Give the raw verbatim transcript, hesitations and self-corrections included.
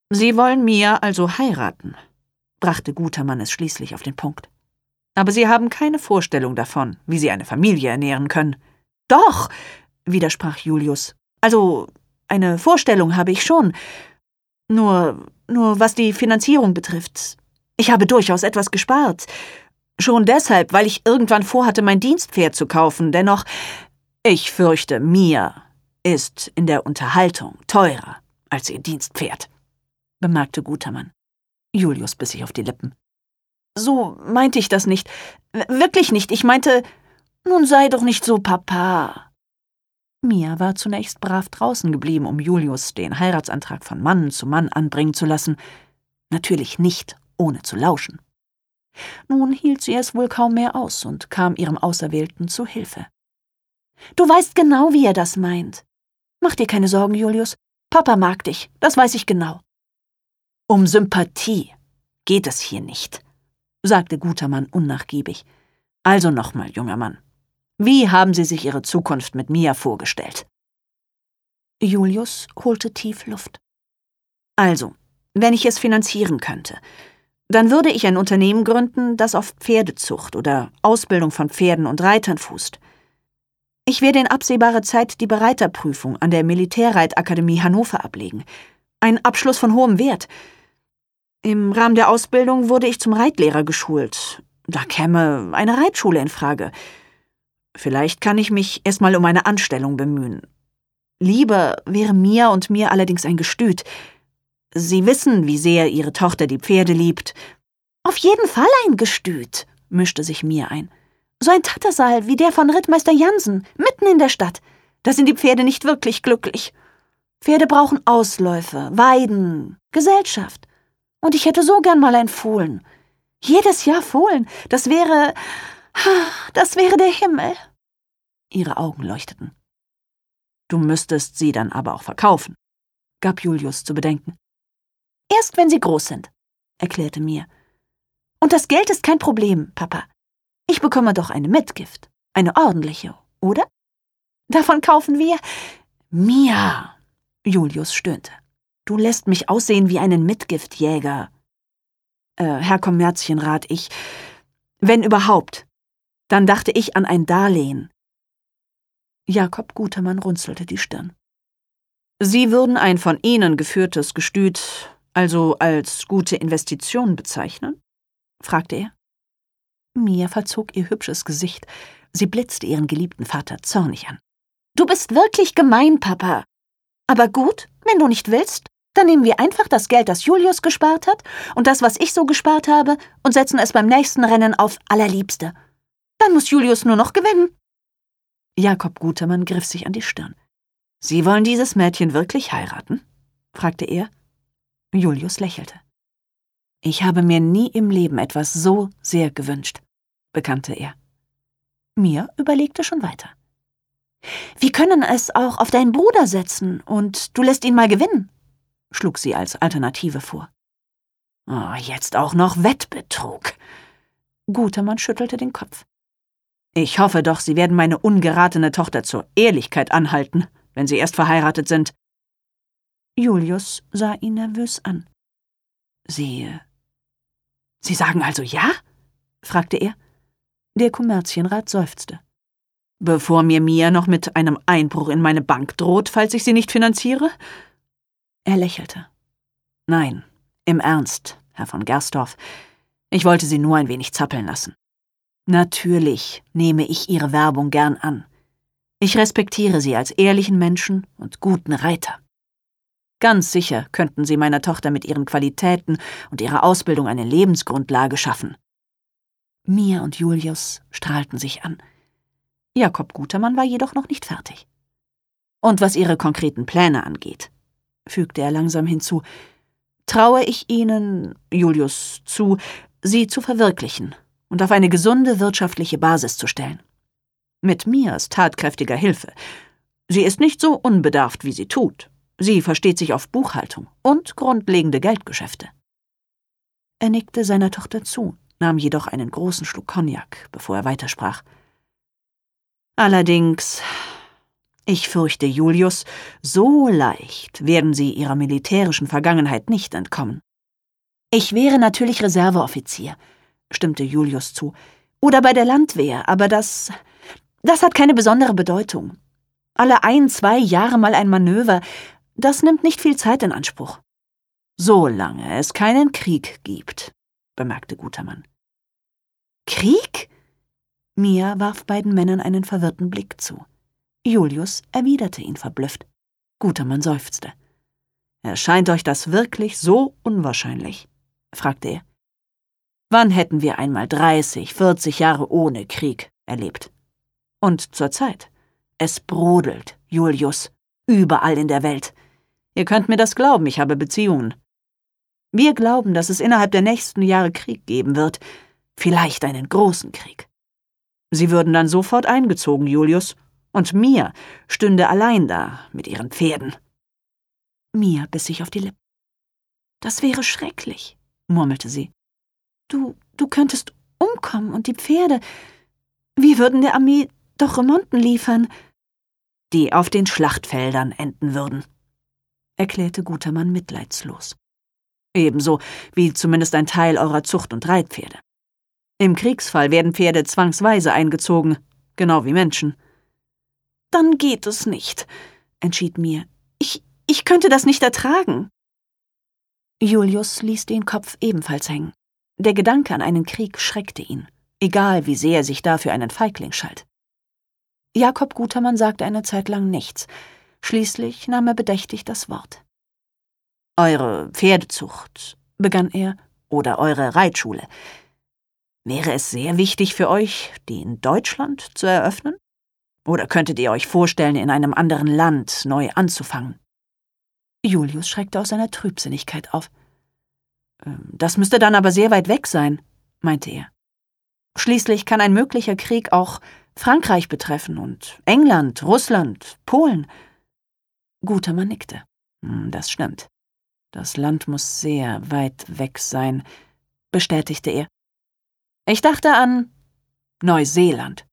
»Sie wollen Mia also heiraten«, brachte Gutermann es schließlich auf den Punkt. »Aber Sie haben keine Vorstellung davon, wie Sie eine Familie ernähren können.« »Doch«, widersprach Julius. »Also, eine Vorstellung habe ich schon. Nur, nur was die Finanzierung betrifft. Ich habe durchaus etwas gespart. Schon deshalb, weil ich irgendwann vorhatte, mein Dienstpferd zu kaufen. Dennoch, ich fürchte, Mia ist in der Unterhaltung teurer als ihr Dienstpferd«, bemerkte Gutermann. Julius biss sich auf die Lippen. »So meinte ich das nicht. Wirklich nicht. Ich meinte, nun sei doch nicht so, Papa.« Mia war zunächst brav draußen geblieben, um Julius den Heiratsantrag von Mann zu Mann anbringen zu lassen. Natürlich nicht, ohne zu lauschen. Nun hielt sie es wohl kaum mehr aus und kam ihrem Auserwählten zu Hilfe. »Du weißt genau, wie er das meint. Mach dir keine Sorgen, Julius. Papa mag dich, das weiß ich genau.« »Um Sympathie geht es hier nicht«, sagte Gutermann unnachgiebig. »Also nochmal, junger Mann. Wie haben Sie sich Ihre Zukunft mit Mia vorgestellt?« Julius holte tief Luft. »Also, wenn ich es finanzieren könnte, dann würde ich ein Unternehmen gründen, das auf Pferdezucht oder Ausbildung von Pferden und Reitern fußt. Ich werde in absehbarer Zeit die Bereiterprüfung an der Militärreitakademie Hannover ablegen. Ein Abschluss von hohem Wert. Im Rahmen der Ausbildung wurde ich zum Reitlehrer geschult. Da käme eine Reitschule in Frage. Vielleicht kann ich mich erstmal um eine Anstellung bemühen. Lieber wäre Mia und mir allerdings ein Gestüt. Sie wissen, wie sehr Ihre Tochter die Pferde liebt.« »Auf jeden Fall ein Gestüt«, mischte sich Mia ein. »So ein Tattersall wie der von Rittmeister Jansen, mitten in der Stadt. Da sind die Pferde nicht wirklich glücklich. Pferde brauchen Ausläufe, Weiden, Gesellschaft. Und ich hätte so gern mal ein Fohlen. Jedes Jahr Fohlen, das wäre... das wäre der Himmel.« Ihre Augen leuchteten. »Du müsstest sie dann aber auch verkaufen«, gab Julius zu bedenken. »Erst wenn sie groß sind«, erklärte Mia. »Und das Geld ist kein Problem, Papa. Ich bekomme doch eine Mitgift, eine ordentliche, oder? Davon kaufen wir...« »Mia«, Julius stöhnte. »Du lässt mich aussehen wie einen Mitgiftjäger.« Äh, Herr Kommerzienrat, ich... Wenn überhaupt, dann dachte ich an ein Darlehen.« Jakob Gutermann runzelte die Stirn. »Sie würden ein von Ihnen geführtes Gestüt also als gute Investition bezeichnen?« fragte er. Mia verzog ihr hübsches Gesicht. Sie blitzte ihren geliebten Vater zornig an. »Du bist wirklich gemein, Papa. Aber gut, wenn du nicht willst, dann nehmen wir einfach das Geld, das Julius gespart hat, und das, was ich so gespart habe, und setzen es beim nächsten Rennen auf Allerliebste. Dann muss Julius nur noch gewinnen.« Jakob Gutermann griff sich an die Stirn. »Sie wollen dieses Mädchen wirklich heiraten?« fragte er. Julius lächelte. »Ich habe mir nie im Leben etwas so sehr gewünscht«, bekannte er. Mia überlegte schon weiter. »Wir können es auch auf deinen Bruder setzen, und du lässt ihn mal gewinnen«, schlug sie als Alternative vor. »Oh, jetzt auch noch Wettbetrug.« Gutermann schüttelte den Kopf. »Ich hoffe doch, Sie werden meine ungeratene Tochter zur Ehrlichkeit anhalten, wenn sie erst verheiratet sind.« Julius sah ihn nervös an. »Sie... Sie sagen also ja?« fragte er. Der Kommerzienrat seufzte. »Bevor mir Mia noch mit einem Einbruch in meine Bank droht, falls ich sie nicht finanziere?« Er lächelte. »Nein, im Ernst, Herr von Gersdorf. Ich wollte Sie nur ein wenig zappeln lassen. Natürlich nehme ich Ihre Werbung gern an. Ich respektiere Sie als ehrlichen Menschen und guten Reiter. Ganz sicher könnten Sie meiner Tochter mit Ihren Qualitäten und ihrer Ausbildung eine Lebensgrundlage schaffen.« Mia und Julius strahlten sich an. Jakob Gutermann war jedoch noch nicht fertig. »Und was Ihre konkreten Pläne angeht«, fügte er langsam hinzu, »traue ich Ihnen, Julius, zu, sie zu verwirklichen und auf eine gesunde wirtschaftliche Basis zu stellen. Mit Mias tatkräftiger Hilfe. Sie ist nicht so unbedarft, wie sie tut. Sie versteht sich auf Buchhaltung und grundlegende Geldgeschäfte.« Er nickte seiner Tochter zu, nahm jedoch einen großen Schluck Cognac, bevor er weitersprach. »Allerdings, Ich fürchte, Julius, so leicht werden Sie Ihrer militärischen Vergangenheit nicht entkommen. Ich wäre natürlich Reserveoffizier, stimmte Julius zu, oder bei der Landwehr, aber das, das hat keine besondere Bedeutung. Alle ein, zwei Jahre mal ein Manöver, das nimmt nicht viel Zeit in Anspruch. Solange es keinen Krieg gibt, bemerkte Gutermann. Krieg? Mia warf beiden Männern einen verwirrten Blick zu. Julius erwiderte ihn verblüfft. Gutermann seufzte. »Erscheint euch das wirklich so unwahrscheinlich?« fragte er. »Wann hätten wir einmal dreißig, vierzig Jahre ohne Krieg erlebt? Und zur Zeit. Es brodelt, Julius, überall in der Welt. Ihr könnt mir das glauben, ich habe Beziehungen. Wir glauben, dass es innerhalb der nächsten Jahre Krieg geben wird, vielleicht einen großen Krieg. Sie würden dann sofort eingezogen, Julius, und Mia stünde allein da mit ihren Pferden.« Mia biss sich auf die Lippen. »Das wäre schrecklich«, murmelte sie. Du, du könntest umkommen und die Pferde. Wir würden der Armee doch Remonten liefern, die auf den Schlachtfeldern enden würden«, erklärte Gutermann mitleidslos. »Ebenso wie zumindest ein Teil eurer Zucht- und Reitpferde. Im Kriegsfall werden Pferde zwangsweise eingezogen, genau wie Menschen.« »Dann geht es nicht«, entschied Mia. Ich, ich könnte das nicht ertragen.« Julius ließ den Kopf ebenfalls hängen. Der Gedanke an einen Krieg schreckte ihn, egal wie sehr er sich dafür einen Feigling schalt. Jakob Gutermann sagte eine Zeit lang nichts. Schließlich nahm er bedächtig das Wort. »Eure Pferdezucht«, begann er, »oder eure Reitschule. Wäre es sehr wichtig für euch, die in Deutschland zu eröffnen? Oder könntet ihr euch vorstellen, in einem anderen Land neu anzufangen?« Julius schreckte aus seiner Trübsinnigkeit auf. »Das müsste dann aber sehr weit weg sein«, meinte er. »Schließlich kann ein möglicher Krieg auch Frankreich betreffen und England, Russland, Polen.« Gutermann nickte. »Das stimmt. Das Land muss sehr weit weg sein«, bestätigte er. »Ich dachte an Neuseeland.«